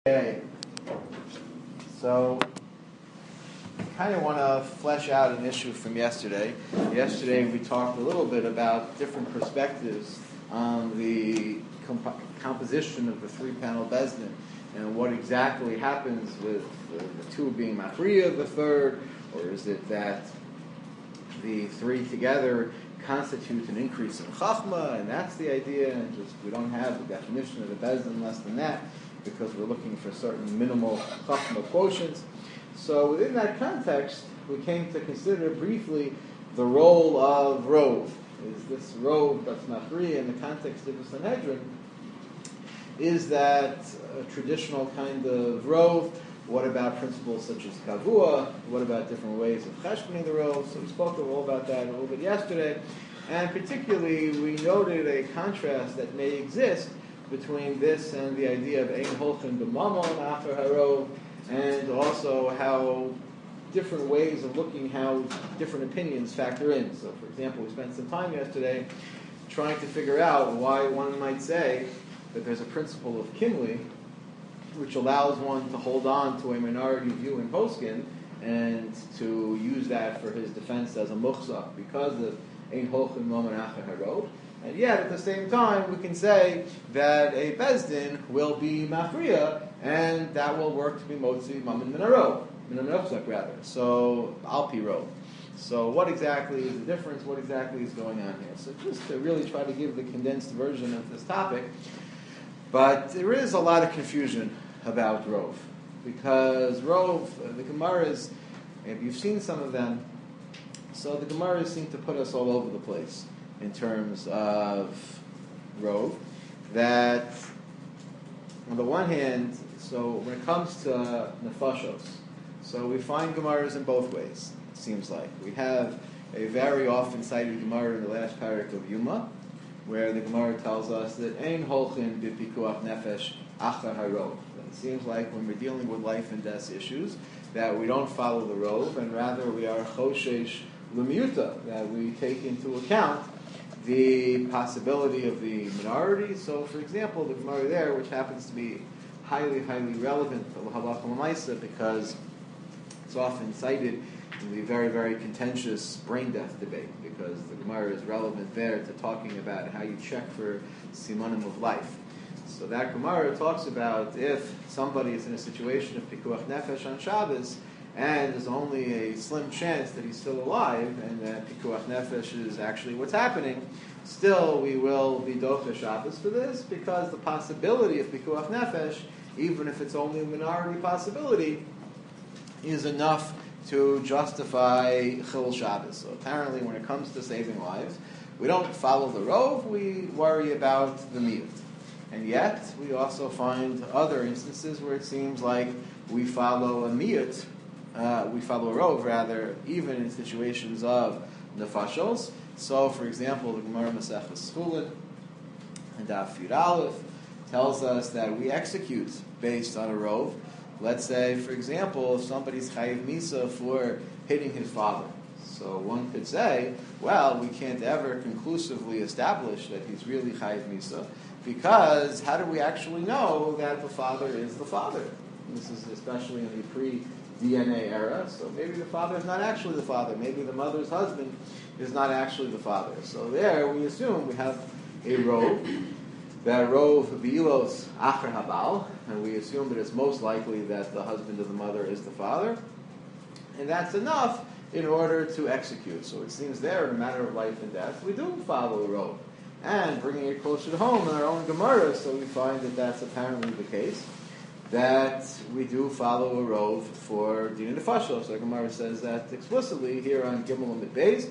Okay, so I kind of want to flesh out an issue from yesterday. Yesterday we talked a little bit about different perspectives on the composition of the three-panel Bezdin and what exactly happens with the two being Machriya, the third, or is it that the three together constitute an increase in Chachma, and that's the idea, and just we don't have the definition of the Bezdin less than that, because we're looking for certain minimal Chachma quotients. So within that context, we came to consider briefly the role of Rov. Is this Rov that's Machriya in the context of the Sanhedrin? Is that a traditional kind of Rov? What about principles such as Kavua? What about different ways of cheshboning the Rov? So we spoke all about that a little bit yesterday. And particularly, we noted a contrast that may exist between this and the idea of Ein Holchin B'Mamon After Harov, and also how different ways of looking how different opinions factor in. So, for example, we spent some time yesterday trying to figure out why one might say that there's a principle of Kinley which allows one to hold on to a minority view in Poskin and to use that for his defense as a muchzak because of Ein Holchin B'Mamon After Harov. And yet, at the same time, we can say that a Bezdin will be Machriya, and that will work to be Motzi Mammon Minarov, Minarov rather. So, Alpi Rov. So, what exactly is the difference? What exactly is going on here? So, just to really try to give the condensed version of this topic, but there is a lot of confusion about Rov, because Rov, the Gemaras, maybe you've seen some of them, so the Gemaras seem to put us all over the place in terms of Rov, that on the one hand, so when it comes to Nefashos, so we find Gemaras in both ways, it seems like. We have a very often cited Gemara in the last parak of Yuma, where the Gemara tells us that Ein Holchin B'Pikuach Nefesh Achar HaRov. It seems like when we're dealing with life and death issues, that we don't follow the Rov, and rather we are Choshesh L'miuta, that we take into account the possibility of the minority. So, for example, the Gemara there, which happens to be highly, highly relevant to Halacha L'maisa because it's often cited in the very, very contentious brain death debate, because the Gemara is relevant there to talking about how you check for simanim of life. So that Gemara talks about if somebody is in a situation of Pikuach Nefesh on Shabbos, and there's only a slim chance that he's still alive, and that Pikuach Nefesh is actually what's happening, still we will be Docha Shabbos for this, because the possibility of Pikuach Nefesh, even if it's only a minority possibility, is enough to justify Chil Shabbos. So apparently when it comes to saving lives, we don't follow the Rov, we worry about the Miyut. And yet, we also find other instances where it seems like we follow a Miyut, we follow a Rov, rather, even in situations of Nefashos. So, for example, the Gemara Maseches Chulin and Daf Yud Aleph tells us that we execute based on a Rov. Let's say, for example, if somebody's Chayiv Misa for hitting his father. So one could say, well, we can't ever conclusively establish that he's really Chayiv Misa, because how do we actually know that the father is the father? And this is especially in the pre-DNA era, so maybe the father is not actually the father. Maybe the mother's husband is not actually the father. So there we assume we have a Rov, that Rov V'ilos Acher Habal, and we assume that it's most likely that the husband of the mother is the father, and that's enough in order to execute. So it seems there, in a matter of life and death, we do follow a Rov. And bringing it closer to home in our own Gemara, so we find that that's apparently the case, that we do follow a Rov for Din Nefashos. So Gemara says that explicitly here on Gimel and Beis,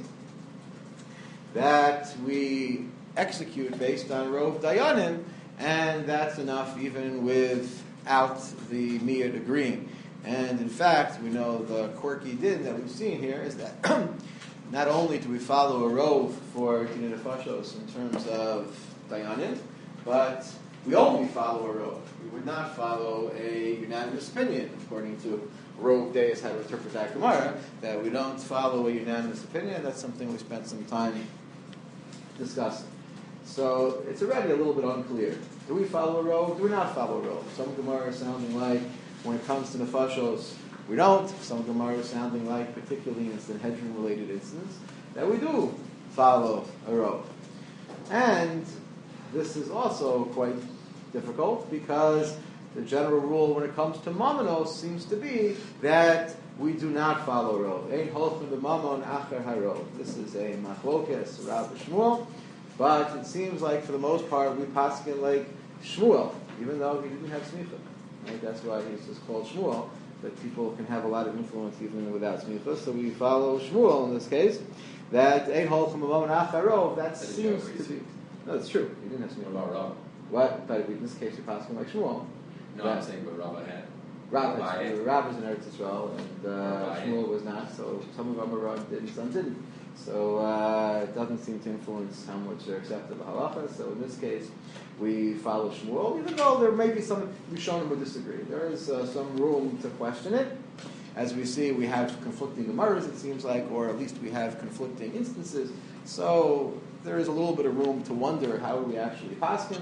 that we execute based on Rov Dayanim, and that's enough even without the Miyad agreeing. And in fact, we know the quirky din that we've seen here is that not only do we follow a Rov for Din Nefashos in terms of Dayanim, but we only follow a Rov. We would not follow a unanimous opinion, according to Rov Deis, how to interpret that Gemara, that we don't follow a unanimous opinion. That's something we spent some time discussing. So it's already a little bit unclear. Do we follow a rove? Do we not follow a rove? Some Gemara is sounding like when it comes to nefashos, we don't. Some Gemara is sounding like, particularly in the Sanhedrin-related instance, that we do follow a rove. And this is also quite difficult because the general rule when it comes to mamanos seems to be that we do not follow rov. Ein holchem b'mamon acher harov. This is a machlokes, Rav Shmuel, but it seems like for the most part we paskin like Shmuel, even though he didn't have smicha. Right? That's why he's just called Shmuel. That people can have a lot of influence even without smicha. So we follow Shmuel in this case. That ein holchem b'mamon acher harov. That seems to be. No, it's true. He didn't have smicha. What about Rav? What? But in this case, we paskin like Shmuel. No, I'm saying what Rav had. Rav was in Eretz Yisrael, and Shmuel was not. So some of them were did, and some didn't. So it doesn't seem to influence how much they're accepted the halacha. So in this case, we follow Shmuel, even though there may be some Rishonim would disagree. There is some room to question it. As we see, we have conflicting Gemaras, it seems like, or at least we have conflicting instances. So there is a little bit of room to wonder how we actually paskin.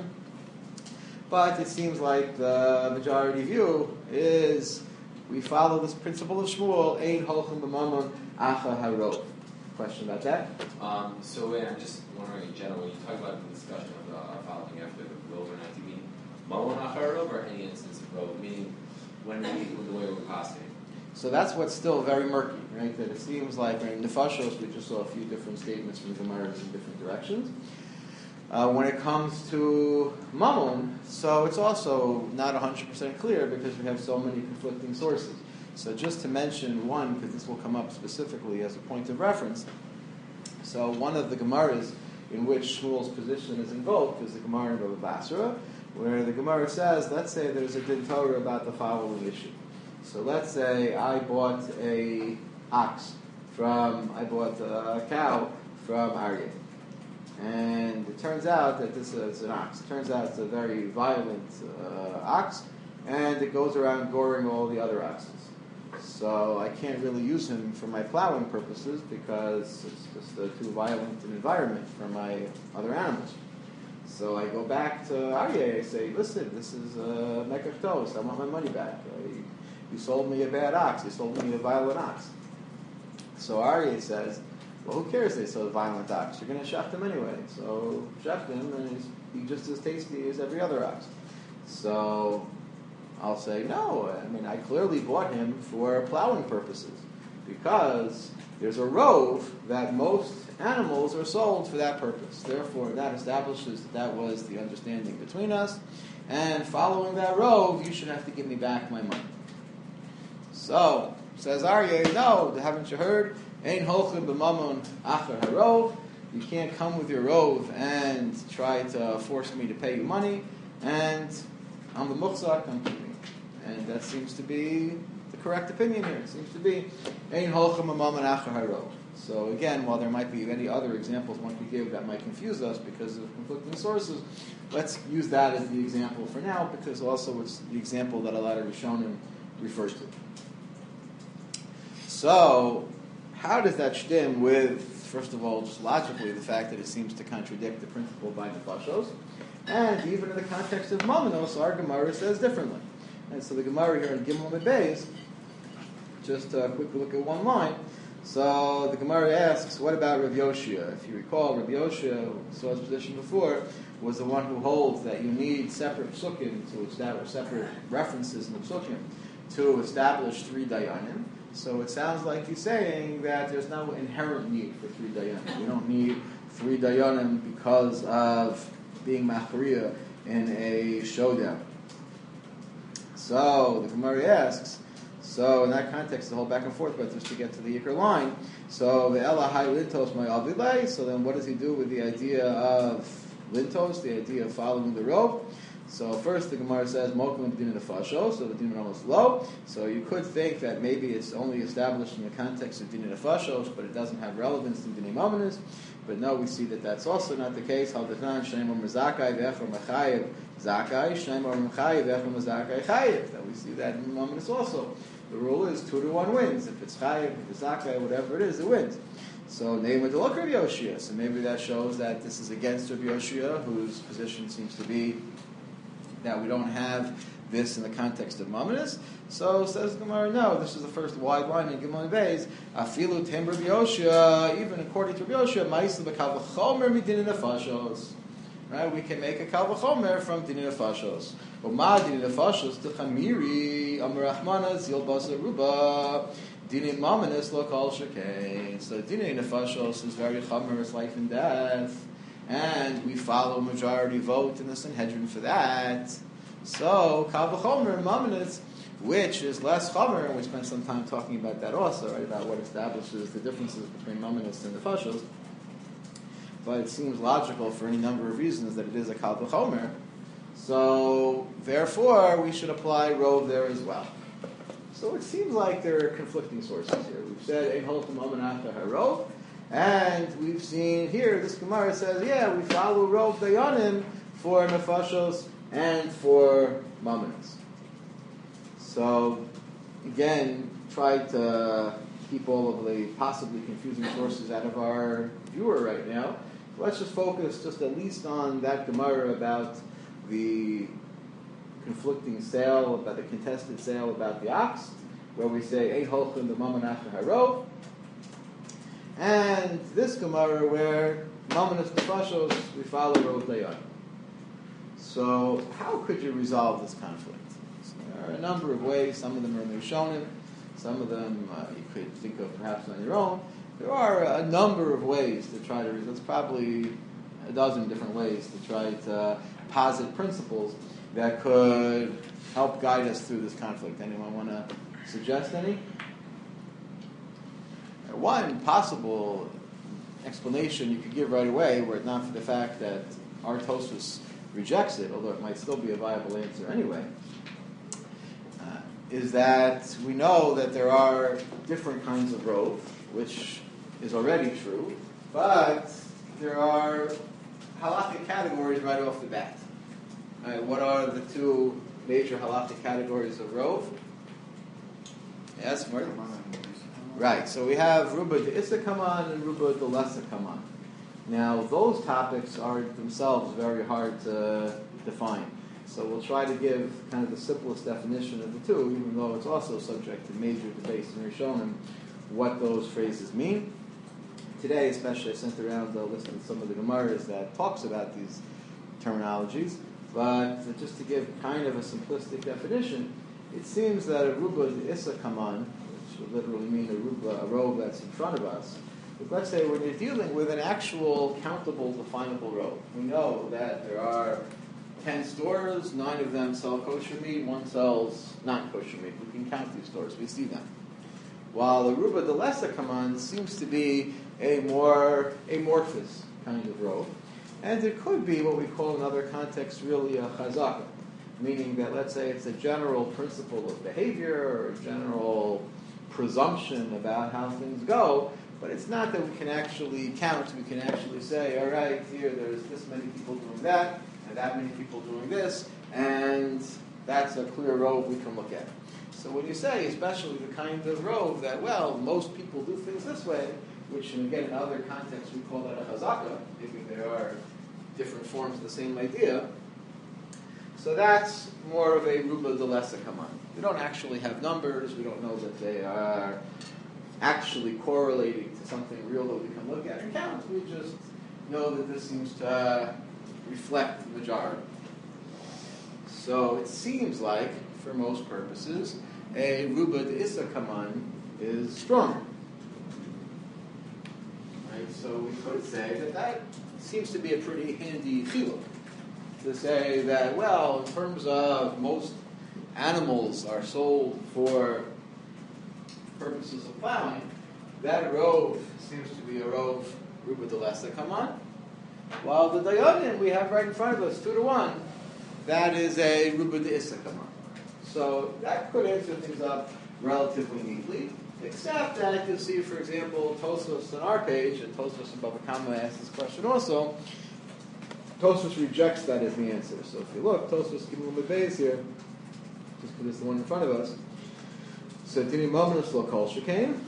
But it seems like the majority view is we follow this principle of Shmuel, Ein holchem b'mamon acha harov. Question about that? So I'm just wondering in general, when you talk about the discussion of following after the rov or not, do you mean mamon acha harov or any instance of rov? Meaning when the way we're passing. So that's what's still very murky, right? That it seems like in Nefashos we just saw a few different statements from the Gemaras in different directions. When it comes to Mammon, so it's also not 100% clear because we have so many conflicting sources. So just to mention one, because this will come up specifically as a point of reference. So one of the Gemaras in which Shmuel's position is invoked is the Gemara in Bava Basra, where the Gemara says, let's say there's a din Torah about the following issue. So let's say I bought a cow from Aryeh. And it turns out that this is an ox. It turns out it's a very violent ox, and it goes around goring all the other oxes. So I can't really use him for my plowing purposes because it's just too violent an environment for my other animals. So I go back to Aryeh, I say, listen, this is Mekach Tos, I want my money back. You sold me a bad ox, you sold me a violent ox. So Aryeh says, well, who cares they sold a violent ox? You're going to shecht him anyway. So shecht him, and he's just as tasty as every other ox. So I'll say, no, I mean, I clearly bought him for plowing purposes because there's a rove that most animals are sold for that purpose. Therefore, that establishes that was the understanding between us, and following that rove, you should have to give me back my money. So, says Aryeh, no, haven't you heard? Ein holchem b'mamon acher harov. You can't come with your rove and try to force me to pay you money, and I'm the muchzak, I'm keeping. And that seems to be the correct opinion here. It seems to be ein holchem b'mamon acher harov. So again, while there might be many other examples one could give that might confuse us because of conflicting sources, let's use that as the example for now because also it's the example that a lot of Rishonim refer to. So, how does that stem with, first of all, just logically, the fact that it seems to contradict the principle by Nefashos, and even in the context of Mamanos, our Gemara says differently. And so the Gemara here in Gimel Amud Beis, just a quick look at one line. So the Gemara asks, what about Rav Yoshia? If you recall, Rav Yoshia, who saw his position before, was the one who holds that you need separate psukim to establish, separate references in the psukim to establish 3 dayanim. So it sounds like he's saying that there's no inherent need for 3 dayanim. You don't need 3 dayanim because of being machriya in a showdown. So the Gemara asks, so in that context, the whole back and forth, but just to get to the Yikr line, so the Ela Hai Lintos My Avilei, so then what does he do with the idea of Lintos, the idea of following the rope? So first the Gemara says, Mokum Din Nefashos, so the Din almost low. So you could think that maybe it's only established in the context of Din Nefashos, but it doesn't have relevance to Din Mominus. But no, we see that that's also not the case. Haldatan Shneimor Mezakai V'Echor Mechayev Zakai, Shneimor Mechayev V'Echor Mezakai Chayev. That we see that in Mominus also. The rule is 2-1 wins. If it's Chayev, if it's Zakai, whatever it is, it wins. So name it look Rabbi Yoshia. So maybe that shows that this is against Rabbi Yoshia, whose position seems to be that we don't have this in the context of Mamonis. So says Gemara, no, this is the first wide line in Gimel Beis. Afilu tem Rabbi Yoshia, even according to Rabbi Yoshia, Ma'isa b'kal v'chomer midin nefashos. Right, we can make a kal v'chomer from din nefashos. Oma din nefashos t'chamiri amar Rachmana zil basa ruba. Din Mamonis lo kol shekain. So din nefashos is very chomer, it's life and death, and we follow majority vote in the Sanhedrin for that. So kal v'chomer Mamonis, which is less chomer, and we spent some time talking about that also, right? About what establishes the differences between Mamonis and the nefashos. But it seems logical for any number of reasons that it is a kal v'chomer. So therefore, we should apply rov there as well. So it seems like there are conflicting sources here. We've said ein holtem amanata harov, and we've seen here this Gemara says, yeah, we follow rov dayanim for nefashos and for mamonos. So again, try to keep all of the possibly confusing sources out of our viewer right now. Let's just focus just at least on that Gemara about the conflicting sale, about the contested sale about the ox, where we say ein holchem the mamonach harov, and this Gemara where mamonos nefashos we follow rov dayan. So how could you resolve this conflict? So there are a number of ways. Some of them are Rishonim, some of them you could think of perhaps on your own. There are a number of ways to try to resolve. There's probably a dozen different ways to try to posit principles that could help guide us through this conflict. Anyone want to suggest any? One possible explanation you could give right away, were it not for the fact that our Tosfos rejects it, although it might still be a viable answer anyway, is that we know that there are different kinds of rov, which is already true, but there are halakhic categories right off the bat. What are the two major halakhic categories of rov? Yes, Marty? Right, so we have Ruba D'Issa Kaman and Ruba D'Lessa Kaman. Now, those topics are themselves very hard to define. So we'll try to give kind of the simplest definition of the two, even though it's also subject to major debates in Rishonim what those phrases mean. Today, especially, I sent around a list of some of the Gemaras that talks about these terminologies. But just to give kind of a simplistic definition, it seems that a Ruba D'Issa Kaman, which would literally mean a rov that's in front of us, but let's say when you're dealing with an actual countable, definable rov, we know that there are 10 stores, 9 of them sell kosher meat, 1 sells non-kosher meat. We can count these stores, we see them. While the Ruba D'Lessa Kaman seems to be a more amorphous kind of rov, and it could be what we call in other contexts really a chazaka, meaning that let's say it's a general principle of behavior or a general presumption about how things go, but it's not that we can actually count, we can actually say, all right, here there's this many people doing that, and that many people doing this, and that's a clear rov we can look at. So when you say, especially the kind of rov that, well, most people do things this way, which again in other contexts we call that a chazaka, maybe there are different forms of the same idea, so that's more of a Ruba D'Lessa Kaman. We don't actually have numbers, we don't know that they are actually correlating to something real that we can look at and count, we just know that this seems to reflect the majority. So it seems like, for most purposes, a Ruba D'Issa Kaman is stronger. Right? So we could say that seems to be a pretty handy chiluk, to say that, well, in terms of most animals are sold for purposes of plowing, that rov seems to be a rov Ruba D'Lessa Kaman, while the dayanim we have right in front of us, 2-1, that is a Ruba D'Issa Kaman. So that could answer things up relatively neatly, except that you'll see, for example, Tosfos on our page, and Tosfos and Bava Kama asked this question also, Tosfos rejects that as the answer. So if you look, Tosfos Gimel Beis here, just because it's the one in front of us, so Dini Mamonos lo kol shekain.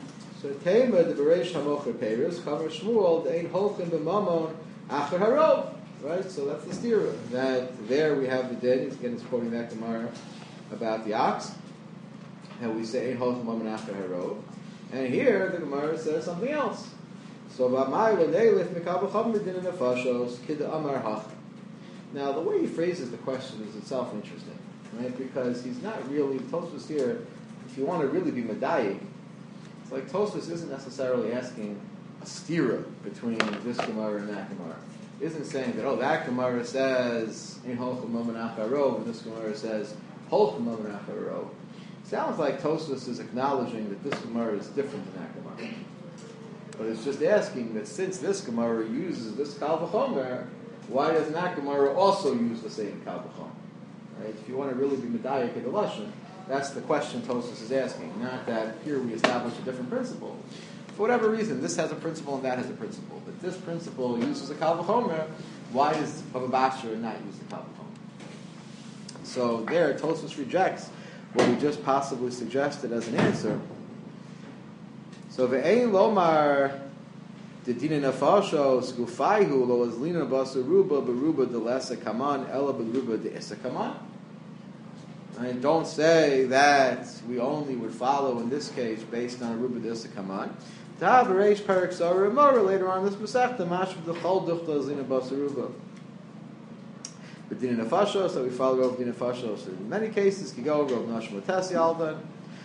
So Tema the Bereish Hamocher Peiros, Chamer Shmuel, the Ein Holchem B'Mamon Acher Harov. Right? So that's the stira. That there we have the din. He's quoting that Gemara about the ox. And we say Ein Holchem B'Mamon Acher Harov. And here the Gemara says something else. So V'amai L'neilif Mikabel Chamer Din Nefashos Kida Amar Hach. Now the way he phrases the question is itself interesting, right? Because he's not really Tosfos here. If you want to really be medayik, it's like Tosfos isn't necessarily asking a stira between this Gemara and that Gemara. He isn't saying that that Gemara says Ein Holchem B'Mamon Acher Harov, and this Gemara says Holchem B'Mamon Acher Harov. Sounds like Tosfos is acknowledging that this Gemara is different than that Gemara. But it's just asking that since this Gemara uses this Kal V'chomer, why doesn't that Gemara also use the same Kal V'chomer? Right? If you want to really be medayik in the Lashon, that's the question Tosfos is asking. Not that here we establish a different principle. For whatever reason, this has a principle and that has a principle. But this principle uses a Kal V'chomer. Why does Bava Basra not use the Kal V'chomer? So there, Tosfos rejects what we just possibly suggested as an answer. So ve'ein lomar dedina nefashos gufayhu lo azlina basaruba beruba delesa kaman ela beruba deisa kaman. And don't say that we only would follow in this case based on ruba deisa kaman. Tav reish perik sarah mora later on this masechta mashv the chol duchta azlina basaruba. But dina nefashos, so we follow Rav dina nefashos. In many cases, we go Rav Nashma Tesi Aldan.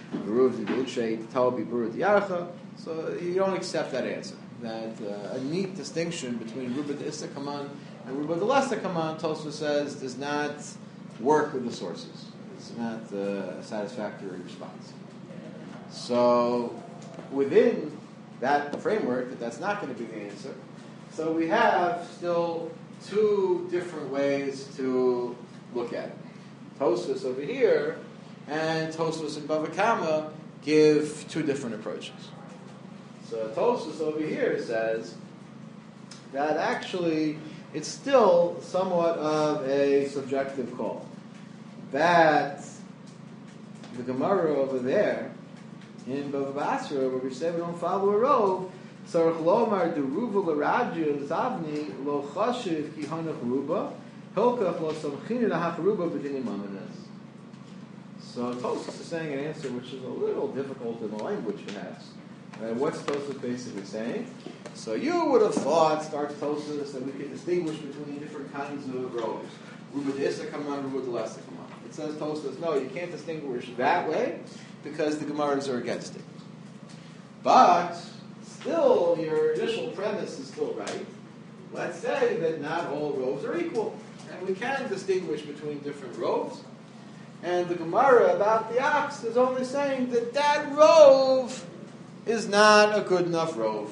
So you don't accept that answer. That a neat distinction between Ruba D'Issa Kaman and Ruba D'Lesta Kaman, Tosfos says, does not work with the sources. It's not a satisfactory response. So within that framework, that's not going to be the answer. So we have still two different ways to look at it. Tosfos over here and Tosfos and Bava Kama give two different approaches. So Tosfos over here says that actually it's still somewhat of a subjective call. That the Gemara over there in Bava Basra, where we say we don't follow a rov, Sarach Lomar de Ruva L'Radju Zavni Lo Chashiv Ki Hanach Ruba Hilkach Lo Samchini Lahach Ruba B'Dinim Amanas. So Tosfos is saying an answer which is a little difficult in the language, perhaps. What's Tosfos basically saying? So you would have thought, starts Tosfos, that we could distinguish between different kinds of rows. Ruba D'Issa Kaman, Ruba D'Lesta Kaman. It says Tosfos, no, you can't distinguish that way because the Gemaras are against it. But still, your initial premise is still right. Let's say that not all rows are equal, and we can distinguish between different rows. And the Gemara about the ox is only saying that that rove is not a good enough rove.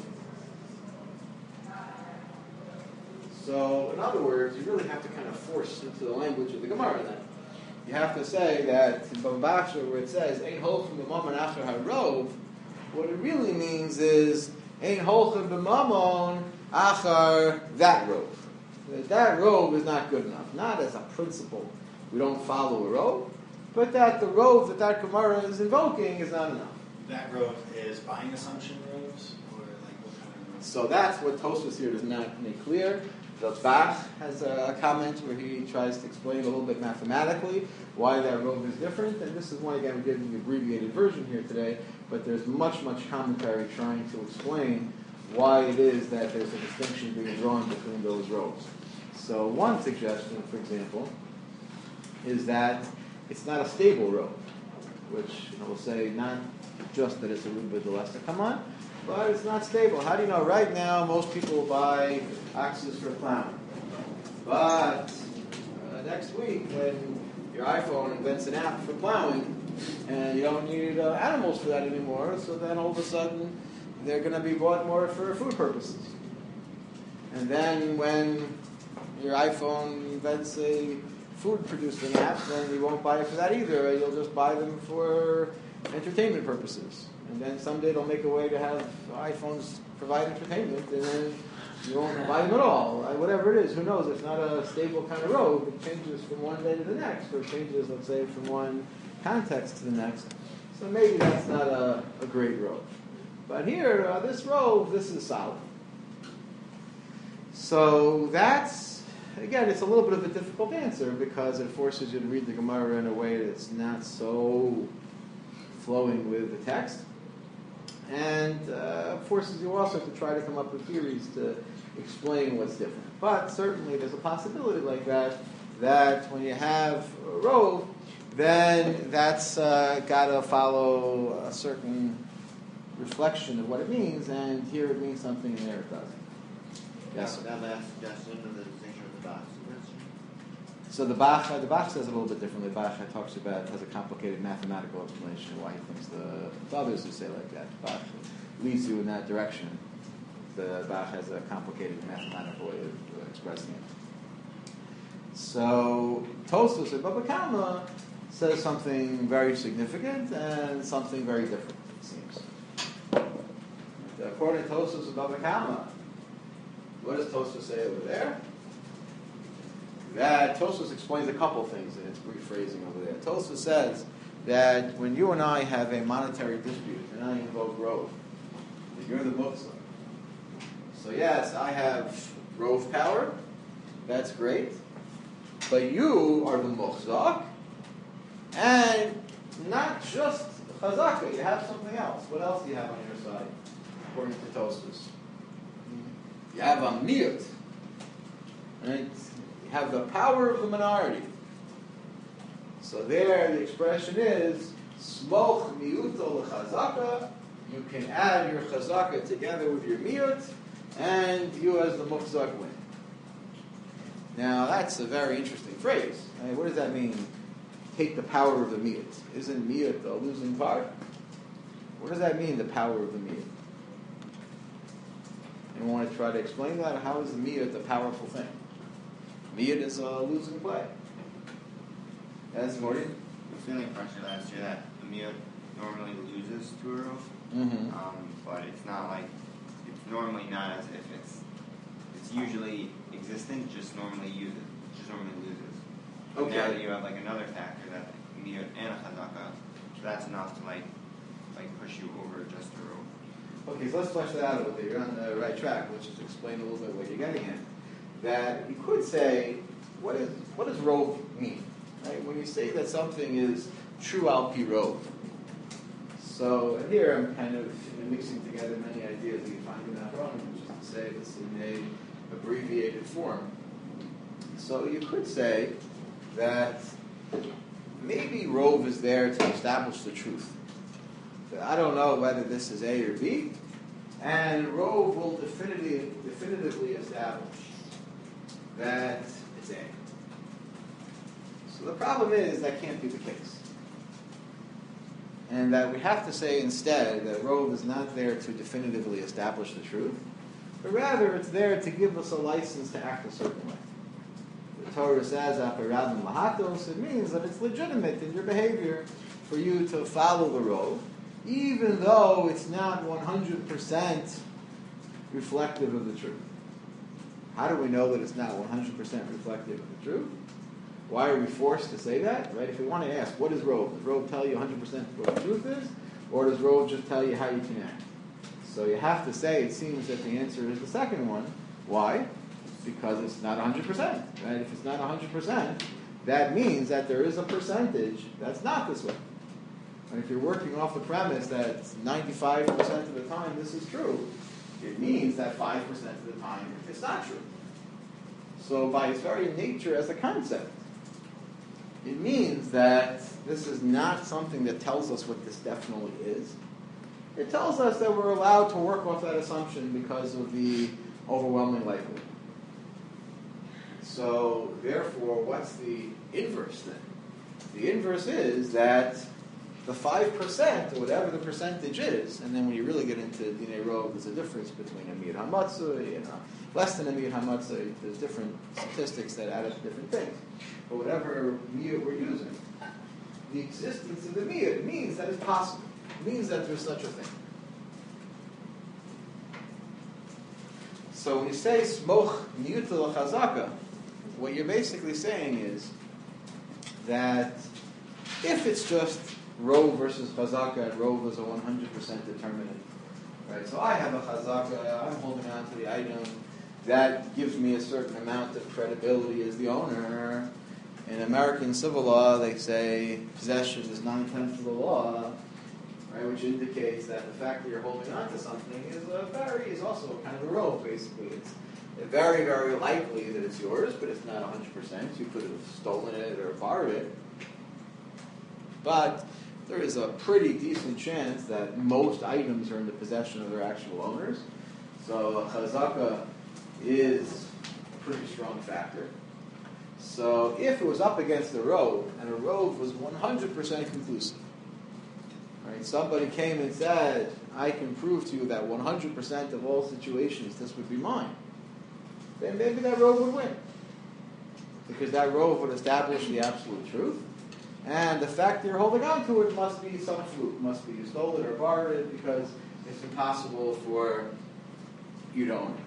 So, in other words, you really have to kind of force into the language of the Gemara then. You have to say that in Bava Basra, where it says, Ein holchem b'mamon acher harov, what it really means is, Ein holchem b'mamon acher that rove. That rove is not good enough. Not as a principle. We don't follow a rove. But that the rove that Gemara is invoking is not enough. That rove is buying assumption roves? Or like what kind of roves? So that's what Tosfos here does not make clear. The Bach has a comment where he tries to explain a little bit mathematically why that rove is different. And this is one, again, I'm giving the abbreviated version here today, but there's much commentary trying to explain why it is that there's a distinction being drawn between those roves. So one suggestion, for example, is that it's not a stable rove, which we'll say not just that it's a Ruba D'Lesta Kaman, but it's not stable. How do you know? Right now, most people buy oxes for plowing. But next week, when your iPhone invents an app for plowing, and you don't need animals for that anymore, so then all of a sudden, they're going to be bought more for food purposes. And then when your iPhone invents a food-producing app, then you won't buy it for that either. You'll just buy them for entertainment purposes. And then someday they'll make a way to have iPhones provide entertainment, and then you won't buy them at all. Whatever it is, who knows? It's not a stable kind of road. It changes from one day to the next, or it changes, let's say, from one context to the next. So maybe that's not a great road. But here, this rove, this is solid. So that's, again, it's a little bit of a difficult answer because it forces you to read the Gemara in a way that's not so flowing with the text. And forces you also to try to come up with theories to explain what's different. But certainly there's a possibility like that, that when you have a rove, then that's got to follow a certain reflection of what it means, and here it means something and there it doesn't. Yes, sir. That last suggestion of the distinction of the Bach. So the Bach says it a little bit differently. Bach talks about, has a complicated mathematical explanation of why he thinks the others who say like that. Bach leads you in that direction. The Bach has a complicated mathematical way of expressing it. So Tosfos of Baba Kama says something very significant and something very different, it seems. According to Tosfos of Baba Kama, what does Tosfos say over there? That Tosfos explains a couple things in its brief phrasing over there. Tosfos says that when you and I have a monetary dispute and I invoke rove, then you're the muktzah. So yes, I have rove power, that's great, but you are the muktzah, and not just chazaka, you have something else. What else do you have on your side, according to Tosfos? You have a miyut, right? You have the power of the minority. So there, the expression is smoch miyuto l'chazaka. You can add your chazaka together with your miyut, and you as the muktzak win. Now that's a very interesting phrase. Right? What does that mean? Take the power of the miyut. Isn't miyut a losing part? What does that mean? The power of the miyut. You want to try to explain that? How is the miyut a powerful thing? Miyut is a losing play. That's Morty. The feeling pressure last year that the Miyut normally loses to a rove, but it's not like, it's normally not as if it's usually existent, just normally loses. Okay. Now that you have like another factor that Miyut and a Chazaka, so that's enough to like push you over just a rove. Okay, so let's flesh that out a little bit. You're on the right track. Let's just explain a little bit what you're getting at. That you could say, what does rove mean? Right? When you say that something is true al pi rove. So here I'm kind of mixing together many ideas that you find in that wrong, which is to say this in an abbreviated form. So you could say that maybe rove is there to establish the truth. That I don't know whether this is A or B, and rove will definitively establish that it's A. So the problem is that can't be the case. And that we have to say instead that rove is not there to definitively establish the truth, but rather it's there to give us a license to act a certain way. The Torah says, "Aperadim lahatos," it means that it's legitimate in your behavior for you to follow the rove, even though it's not 100% reflective of the truth. How do we know that it's not 100% reflective of the truth? Why are we forced to say that? Right? If we want to ask, what is rove? Does rove tell you 100% what the truth is? Or does rove just tell you how you can act? So you have to say, it seems that the answer is the second one. Why? Because it's not 100%. Right? If it's not 100%, that means that there is a percentage that's not this way. And if you're working off the premise that 95% of the time this is true, it means that 5% of the time it's not true. So by its very nature as a concept, it means that this is not something that tells us what this definitely is. It tells us that we're allowed to work off that assumption because of the overwhelming likelihood. So therefore, what's the inverse then? The inverse is that the 5%, or whatever the percentage is, and then when you really get into Dinei Rov, there's a difference between a Miyut HaMatzah and less than a Miyut HaMatzah. There's different statistics that add up to different things. But whatever Miyut we're using, the existence of the Miyut means that it's possible. It means that there's such a thing. So when you say Smoch Miyut L'Chazaka, what you're basically saying is that if it's just Rove versus Chazaka, and Rove is a 100% determinant, Right? So I have a chazaka, I'm holding on to the item, that gives me a certain amount of credibility as the owner. In American civil law, they say possession is 9/10 of the law, right? Which indicates that the fact that you're holding on to something is also kind of a rove, basically. It's very, very likely that it's yours, but it's not 100%. You could have stolen it or borrowed it. But there is a pretty decent chance that most items are in the possession of their actual owners. So a chazaka is a pretty strong factor. So if it was up against a rove, and a rove was 100% conclusive, right? Somebody came and said, I can prove to you that 100% of all situations this would be mine, then maybe that rove would win. Because that rove would establish the absolute truth. And the fact that you're holding on to it must be some fluke. Must be you stole it or borrowed it, because it's impossible for you to own it.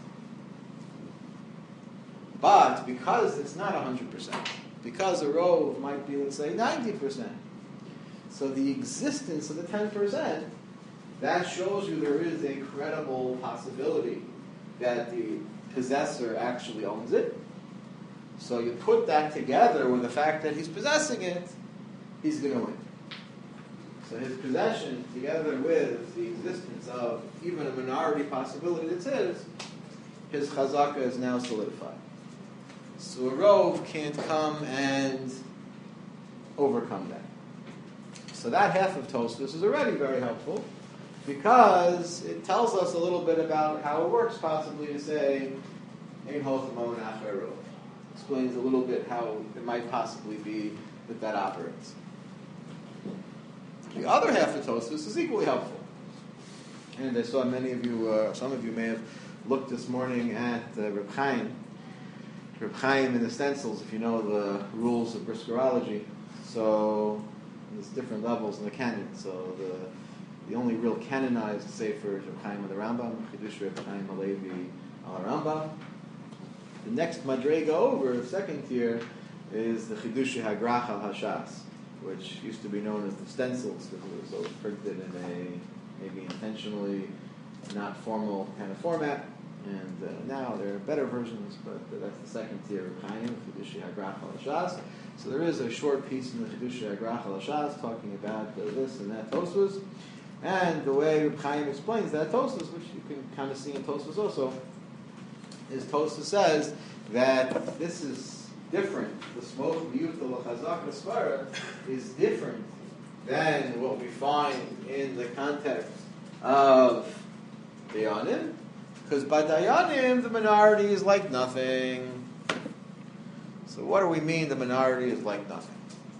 But because it's not 100%, because a rove might be, let's say, 90%, so the existence of the 10%, that shows you there is a credible possibility that the possessor actually owns it. So you put that together with the fact that he's possessing it, he's going to win. So his possession, together with the existence of even a minority possibility that's his chazaka is now solidified. So a rove can't come and overcome that. So that half of Tosfos is already very helpful, because it tells us a little bit about how it works, possibly to say, Ein Hochem Mamon Achar Rov. Explains a little bit how it might possibly be that operates. The other half of Tosfos is equally helpful. And I saw many of you, some of you may have looked this morning at Reb Chaim. Reb Chaim in the stencils, if you know the rules of briskerology. So there's different levels in the canon. So the only real canonized sefer is Reb Chaim of the Rambam, Chidush Reb Chaim Halevi al Rambam. The next madrega over, the second tier, is the Chidush Hagrach al Hashas, which used to be known as the stencils, because it was always printed in a maybe intentionally not formal kind of format. And now there are better versions, but that's the second tier of Chaim, Chidush Hagrach al Hashas. So there is a short piece in the Chidush Hagrach al Hashas talking about this and that Tosfos. And the way Reb Chaim explains that Tosfos, which you can kind of see in Tosfos also, is Tosfos says that this is different. The smoke miyuta l'chazak l'svara is different than what we find in the context of Dayanim, because by Dayanim the minority is like nothing. So what do we mean the minority is like nothing?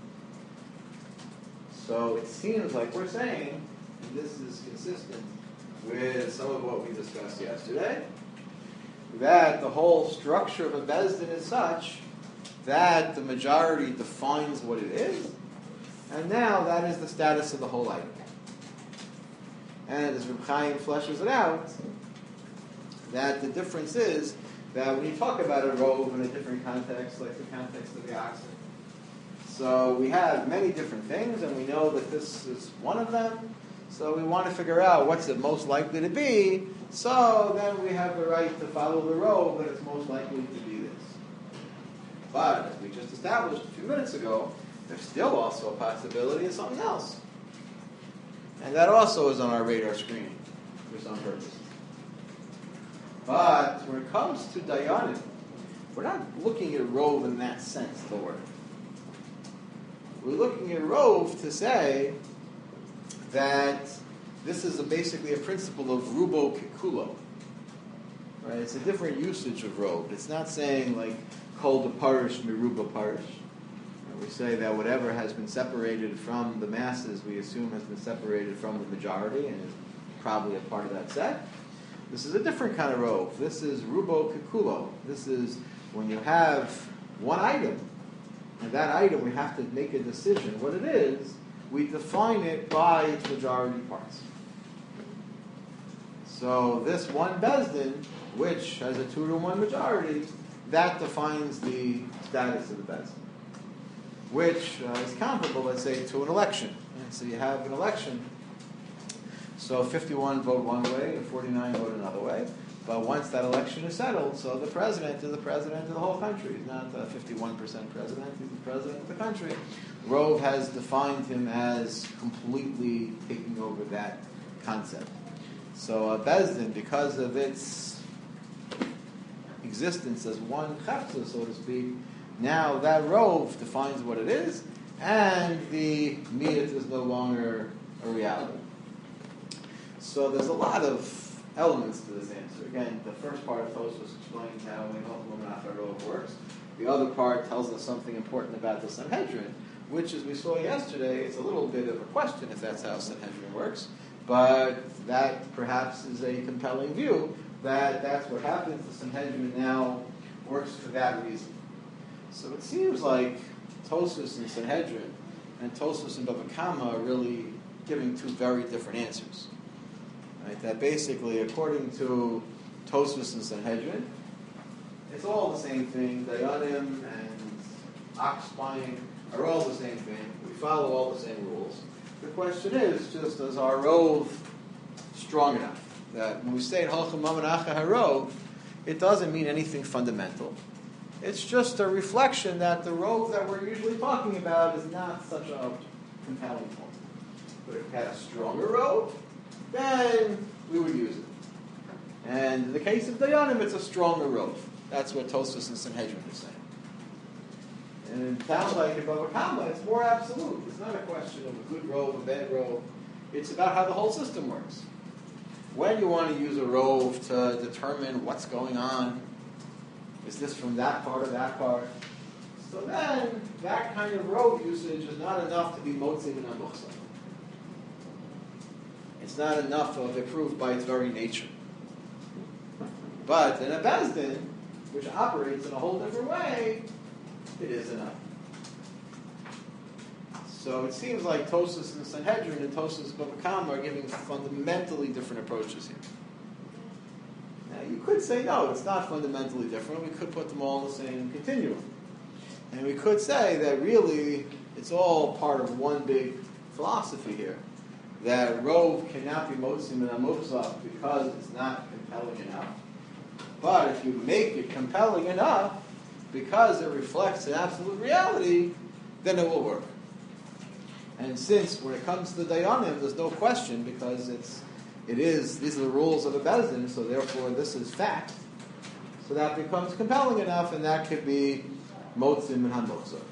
So it seems like we're saying, and this is consistent with some of what we discussed yesterday, that the whole structure of a Bezdin is such that the majority defines what it is, and now that is the status of the whole item. And as Reb Chaim fleshes it out, that the difference is that when you talk about a rove in a different context, like the context of the oxen, so we have many different things, and we know that this is one of them, so we want to figure out what's it most likely to be, so then we have the right to follow the rove that it's most likely to be this. But, as we just established a few minutes ago, there's still also a possibility of something else. And that also is on our radar screen for some purpose. But when it comes to Dayanim, we're not looking at rove in that sense, the word. We're looking at rove to say that this is basically a principle of rubo kikulo. Right? It's a different usage of rove. It's not saying like kol de parish miruba parish. We say that whatever has been separated from the masses, we assume has been separated from the majority and is probably a part of that set. This is a different kind of rove. This is rubo kikulo. This is when you have one item, and that item we have to make a decision what it is. We define it by its majority parts. So this one Bezdin, which has a 2-to-1 majority, that defines the status of the Bezdin, which is comparable, let's say, to an election. And so you have an election. So 51 vote one way and 49 vote another way. But once that election is settled, so the president is the president of the whole country. He's not a 51% president, he's the president of the country. Rove has defined him as completely taking over that concept. So Beis Din, because of its existence as one chefza, so to speak, now that Rove defines what it is, and the miyut is no longer a reality. So there's a lot of elements to this answer. Again, the first part of Tosfos explains how Rove works. The other part tells us something important about the Sanhedrin, which, as we saw yesterday, is a little bit of a question if that's how Sanhedrin works. But that perhaps is a compelling view that that's what happens. The Sanhedrin now works for that reason. So it seems like Tosfos and Sanhedrin and Tosfos and Bava Kama are really giving two very different answers. Right? That basically, according to Tosfos and Sanhedrin, it's all the same thing. Dayanim and ox buying are all the same thing. We follow all the same rules. The question is, just is our rove strong enough? That when we say in Halchim Mammon Acha HaRov, it doesn't mean anything fundamental. It's just a reflection that the rove that we're usually talking about is not such a compelling point. But if it had a stronger rove, then we would use it. And in the case of Dayanim, it's a stronger rove. That's what Tosfos and Sanhedrin are saying. And it sounds like in Bava Kama, it's more absolute. It's not a question of a good rove, a bad rove. It's about how the whole system works. When you want to use a rove to determine what's going on, is this from that part or that part? So then, that kind of rove usage is not enough to be motzim and amuchsa. It's not enough of a proof by its very nature. But in a Beis Din, which operates in a whole different way, it is enough. So it seems like Tosfos and Sanhedrin and Tosfos and Bava Kama are giving fundamentally different approaches here. Now you could say, no, it's not fundamentally different. We could put them all in the same continuum. And we could say that really it's all part of one big philosophy here. That rove cannot be motzim and amuchsa because it's not compelling enough. But if you make it compelling enough, because it reflects an absolute reality, then it will work. And since when it comes to the Dayanim, there's no question because these are the rules of a Beis Din, so therefore this is fact. So that becomes compelling enough, and that could be motzim and hamotza.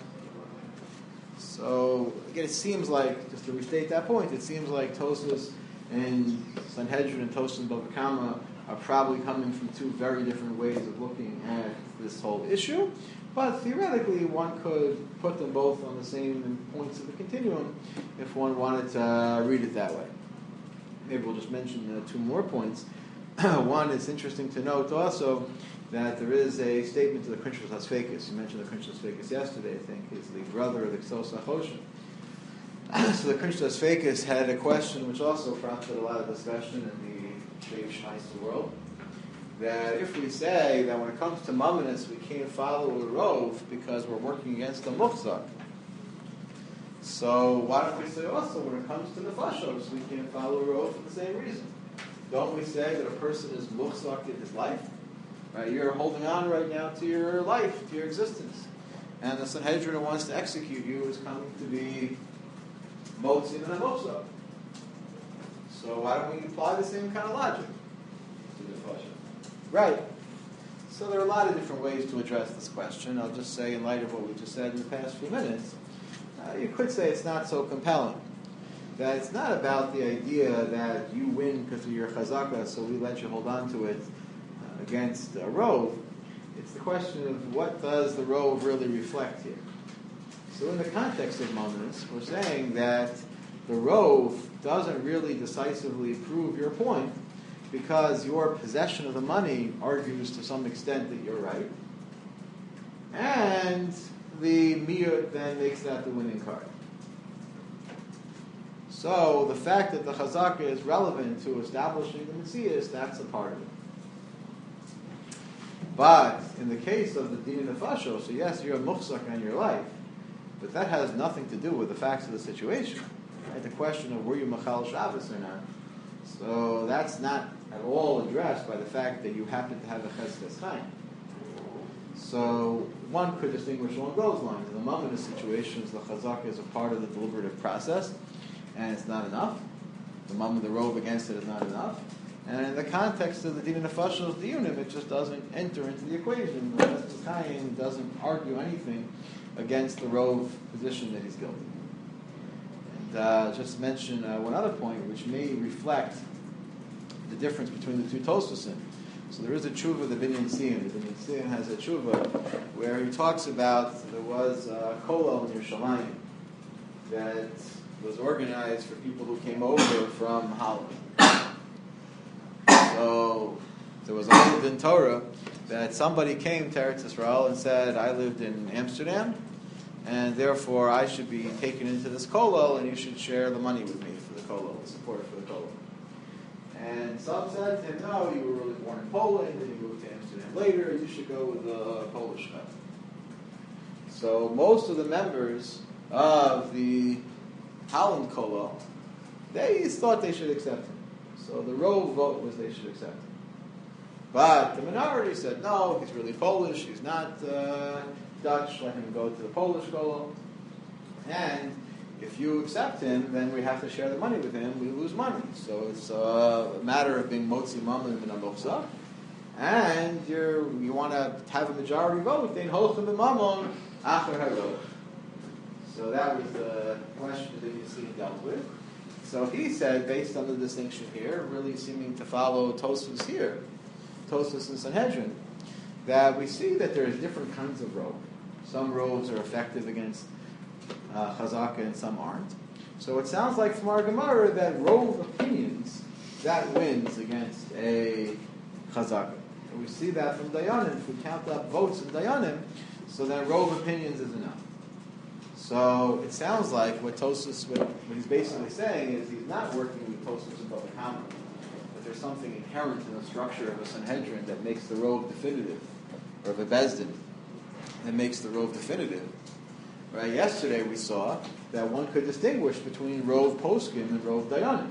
So again, it seems like, just to restate that point, it seems like Tosfos and Sanhedrin and Tosfos and Bava Kama are probably coming from two very different ways of looking at this whole issue. But theoretically, one could put them both on the same points of the continuum if one wanted to read it that way. Maybe we'll just mention two more points. One, it's interesting to note also that there is a statement to the Krinshus HaSfeikis. You mentioned the Krinshus HaSfeikis yesterday, I think, is the brother of the Ksos HaChoshen. So the Krinshus HaSfeikis had a question which also prompted a lot of discussion in the Sheiv Shmaisa world. That if we say that when it comes to Mammonis we can't follow a rove because we're working against the Muchzak, so why don't we say also when it comes to the Nefashos we can't follow a rove for the same reason? Don't we say that a person is Muchzak in his life? Right? You're holding on right now to your life, to your existence. And the Sanhedrin who wants to execute you is coming to be Motzim and Amotzak. So why don't we apply the same kind of logic to the Nefashos? Right. So there are a lot of different ways to address this question. I'll just say, in light of what we just said in the past few minutes, you could say it's not so compelling. That it's not about the idea that you win because of your chazaka, so we let you hold on to it against a rove. It's the question of what does the rove really reflect here. So in the context of Mammonis, we're saying that the rove doesn't really decisively prove your point, because your possession of the money argues to some extent that you're right, and the miyut then makes that the winning card. So the fact that the chazaka is relevant to establishing the Messias, that's a part of it. But in the case of the din nefashos, so yes, you're a muchzak on your life, but that has nothing to do with the facts of the situation. Right? The question of were you machal Shabbos or not. So that's not at all addressed by the fact that you happen to have a cheskes chaim. So one could distinguish along those lines. In the moment of situations, the chazaka is a part of the deliberative process, and it's not enough. The moment the rove against it is not enough. And in the context of the din nefashos diyunim, it just doesn't enter into the equation. The cheskes chaim doesn't argue anything against the rove position that he's guilty. And just mention one other point, which may reflect the difference between the two Tosusim. So there is a tshuva of the Binyan Tzion. The Binyan Tzion has a tshuva where he talks about there was a kollel in Yerushalayim that was organized for people who came over from Holland. So there was a hold in Torah that somebody came to Eretz Yisrael and said, I lived in Amsterdam, and therefore I should be taken into this kollel, and you should share the money with me for the kollel, the support for the kollel. And some said to him, no, you were really born in Poland, and you moved to Amsterdam later, you should go with the Polish guy. So most of the members of the Holland kollel, they thought they should accept him. So the rove vote was they should accept him. But the minority said, no, he's really Polish, he's not Dutch, let him go to the Polish kollel. And if you accept him, then we have to share the money with him, we lose money. So it's a matter of being motzi mammon min hamoksa. And you want to have a majority vote, then holchem b'mammon acher harov. So that was the question that you see dealt with. So he said, based on the distinction here, really seeming to follow Tosfos here, Tosfos and Sanhedrin, that we see that there's different kinds of rove. Some roves are effective against chazaka and some aren't. So it sounds like from our Gemara that rove opinions, that wins against a chazaka. And we see that from Dayanim. If we count up votes in Dayanim, so then rove opinions is enough. So it sounds like what he's basically saying is he's not working with Tosfos and Bava Kama, but there's something inherent in the structure of a Sanhedrin that makes the rove definitive, or of a Beis Din that makes the rove definitive. Right? Yesterday we saw that one could distinguish between rove poskim and rove dayanim.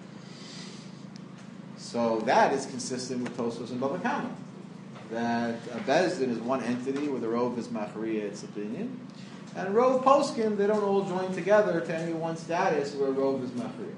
So that is consistent with Tosfos and Bava Kama, that a Beis Din is one entity where the rove is machriya its opinion, and rove poskim, they don't all join together to any one status where rove is machriya.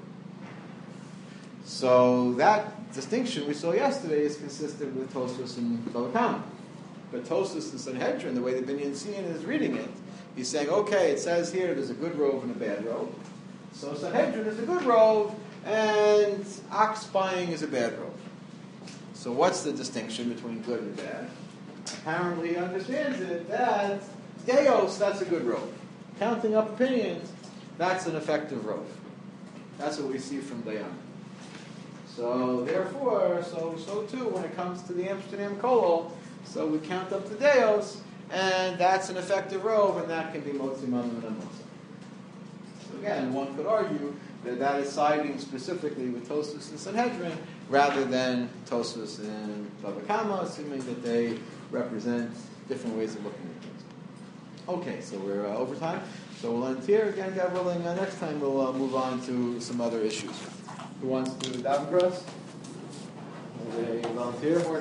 So that distinction we saw yesterday is consistent with Tosfos and Bava Kama. But Tosfos and Sanhedrin, the way the Binyan Tzion is reading it, he's saying, okay, it says here there's a good rove and a bad rove. So Sanhedrin is a good rove, and ox buying is a bad rove. So what's the distinction between good and bad? Apparently he understands it that Deos, that's a good rove. Counting up opinions, that's an effective rove. That's what we see from Dayan. So therefore, so too, when it comes to the Amsterdam kollel, so we count up the Deos, and that's an effective rove, and that can be motzi mammon and motzi. So again, one could argue that is siding specifically with Tosfos and Sanhedrin, rather than Tosfos and Bava Kama, assuming that they represent different ways of looking at things. Okay, so we're over time. So we'll end here. Again, God willing, next time we'll move on to some other issues. Who wants to daven for us? Is there a volunteer?